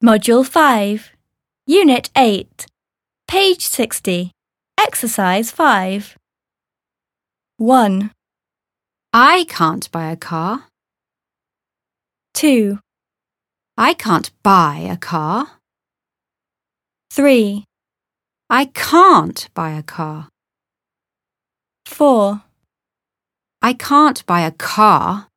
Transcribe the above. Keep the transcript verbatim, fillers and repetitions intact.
Module five, Unit eight, page sixty, Exercise five. one, I can't buy a car. two, I can't buy a car. three, I can't buy a car. four, I can't buy a car.